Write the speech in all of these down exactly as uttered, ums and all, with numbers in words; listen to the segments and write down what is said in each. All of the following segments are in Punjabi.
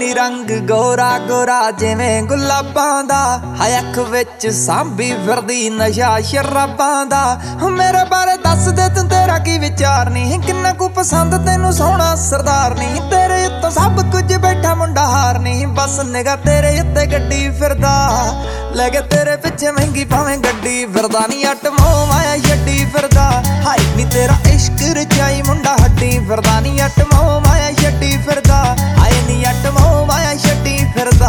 ਨੀ ਰੰਗ ਗੋਰਾ ਗੋਰਾ ਜਿਵੇਂ ਗੁਲਾਬਾਂ ਦਾ, ਹਾਏ ਅੱਖ ਵਿੱਚ ਸਾਂਭੀ ਫਿਰਦੀ ਨਸ਼ਾ ਸ਼ਰਾਬਾਂ ਦਾ। ਮੇਰੇ ਬਾਰੇ ਦੱਸ ਦੇ ਤੂੰ ਤੇਰਾ ਕੀ ਵਿਚਾਰ ਨੀ, ਕਿੰਨਾ ਕੁ ਪਸੰਦ ਤੈਨੂੰ ਸੋਹਣਾ ਸਰਦਾਰ ਨੀ। ਤੇਰੇ ਉੱਤੋਂ ਸਭ ਕੁਝ ਬੈਠਾ ਮੁੰਡਾ ਹਾਰ ਨੀ, ਬਸ ਨਿਗਾ ਤੇਰੇ ਉੱਤੇ ਗੱਡੀ ਫਿਰਦਾ, ਲੈ ਕੇ ਤੇਰੇ ਪਿੱਛੇ ਮਹਿੰਗੀ ਭਾਵੇਂ ਗੱਡੀ ਫਿਰਦਾ। ਨੀ ਅੱਟ ਮੋਹ ਮਾਇਆ ਛੱਡੀ ਫਿਰਦਾ, ਹਾਏ ਨੀ ਤੇਰਾ ਇਸ਼ਕ ਰਚਾਈ ਮੁੰਡਾ ਹੱਡੀ ਫਿਰਦਾ। ਨੀ ਅੱਟ ਮੋਹ ਮਾਇਆ ਛੱਡੀ ਫਿਰਦਾ, ਹਾਏ ਨੀ ਅੱਟ ਮੋਹ ਮਾਇਆ ਛੱਡੀ ਫਿਰਦਾ।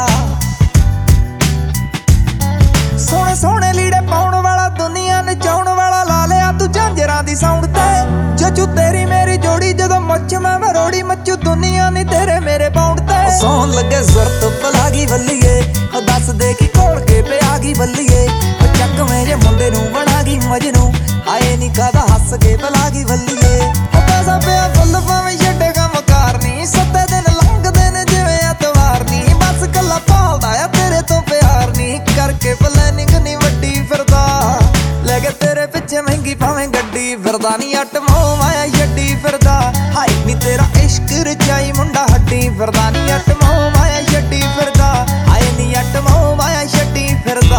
ਸੋਹਣੇ ਸੋਹਣੇ ਲੀੜੇ ਪਾਉਣ ਵਾਲਾ, ਦੁਨੀਆ ਨਚਾਉਣ ਵਾਲਾ, ਲਾ ਲਿਆ ਤੂੰ ਝਾਂਜਰਾਂ ਦੀ ਸਾਊਂਡ ਤੇ। ਜੱਜੂ ਤੇਰੀ ਮੇਰੀ ਜੋੜੀ ਜਦੋਂ ਮੱਚ ਮੈਂ ਮਰੋੜੀ, ਮੱਚੂ ਦੁਨੀਆ ਨੀ ਤੇਰੇ ਮੇਰੇ ਬਾਉਂਡ ਤੇ। ਸੌਣ ਲੱਗੇ ਜ਼ਰਤ ਪਲਾ ਗਈ ਬੱਲੀਏ, ਦੱਸ ਦੇ ਕੀ ਘੋਲ ਕੇ ਪਿਆ ਗਈ ਬੱਲੀਏ। ਚੱਕਵੇਂ ਜੇ ਮੁੰਡੇ ਨੂੰ ਬਣਾ ਗਈ ਮਜਨੂੰ, ਹਾਏ ਨੀ ਕਾਹਦਾ ਹੱਸ ਕੇ ਪਲਾ ਗਈ ਬੱਲੀਏ। ਪੈਸਾ ਪਿਆ ਫੁੱਲ ਭਾਵੇਂ ਛੱਡੇ ਕੰਮ ਕਾਰ ਨੀ, ਸੱਤੇ ਦਿਨ ਲੰਘਦੇ ਨੇ ਜਿਵੇਂ ਐਤਵਾਰ ਨੀ। ਬਸ ਕੱਲਾ ਭਾਲਦਾ ਆ ਤੇਰੇ ਤੋਂ ਪਿਆਰ ਨੀ, ਕਰਕੇ ਪਲੈਨਿੰਗ ਨੀ ਵੱਡੀ ਫਿਰਦਾ, ਲੈ ਕੇ ਤੇਰੇ ਪਿੱਛੇ ਮਹਿੰਗੀ ਭਾਵੇਂ ਗੱਡੀ ਫਿਰਦਾ। ਨੀ ਅੱਟ ਮੋਹ ਮਾਇਆ ਛੱਡੀ ਫਿਰਦਾ, ਹਾਏ ਨੀ ਤੇਰਾ ਇਸ਼ਕ ਰਚਾਈ ਮੁੰਡਾ ਹੱਡੀ ਫਿਰਦਾ। ਨੀ ਅੱਟ ਮੋਹ ਮਾਇਆ ਛੱਡੀ ਫਿਰਦਾ, ਹਾਏ ਨੀ ਅੱਟ ਮੋਹ ਮਾਇਆ ਛੱਡੀ ਫਿਰਦਾ।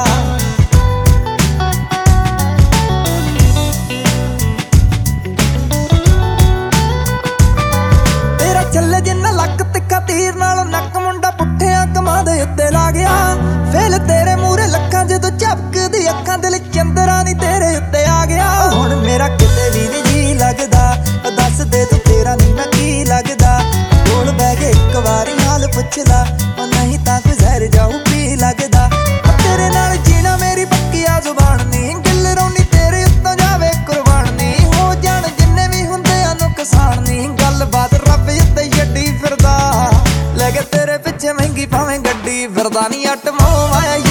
ਚੱਲੇ ਜਿੰਨਾ ਲੱਕ ਤਿੱਖਾ ਤੀਰ ਨਾਲ ਨੱਕ, ਮੁੰਡਾ ਪੁੱਠਿਆਂ ਕਮਾਂ ਦੇ ਉੱਤੇ ਲਾ ਗਿਆ। ਫੇਲ ਤੇਰੇ ਮੂਹਰੇ ਲੱਖਾਂ ਜਦੋਂ ਝਪਕਦੀ ਅੱਖਾਂ, ਦਿਲ ਚੰਦਰਾ ਨੀ ਤੇਰੇ ਉੱਤੇ ਆ ਗਿਆ। ਹੁਣ ਮੇਰਾ ਕਿਤੇ ਵੀ ਨੀ ਜੀ ਲੱਗਦਾ, ਦੱਸ ਦੇ ਤੂੰ ਤੇਰਾ ਨੀ ਮੈਂ ਕੀ ਲੱਗਦਾ। ਕੋਲ ਬਹਿ ਕੇ ਇੱਕ ਵਾਰੀ ਹਾਲ ਪੁੱਛ ਲਾ, ਉਹ ਨਹੀਂ ਤਾਂ ਕੋਈ ਜ਼ਹਿਰ ਜਾਊ ਪੀ ਲੱਗਦਾ। ਤੇਰੇ ਨਾਲ ਜੀਣਾ ਮੇਰੀ ਪੱਕੀ ਆ ਜ਼ੁਬਾਨ ਨੀ, ਗਿੱਲ ਰੋਣੀ ਤੇਰੇ ਉੱਤੋਂ ਜਾਵੇ ਕੁਰਬਾਨ ਨੀ। ਹੋ ਜਾਣ ਜਿੰਨੇ ਵੀ ਹੁੰਦੇ ਆ ਨੁਕਸਾਨ ਨੀ, ਗੱਲਬਾਤ ਰੱਬ ਉੱਤੇ ਛੱਡੀ ਫਿਰਦਾ, ਲੈ ਕੇ ਤੇਰੇ ਪਿੱਛੇ ਮਹਿੰਗੀ ਭਾਵੇਂ ਗੱਡੀ ਫਿਰਦਾ। ਨੀ ਅੱਟ ਮੋਹ ਮਾਇਆ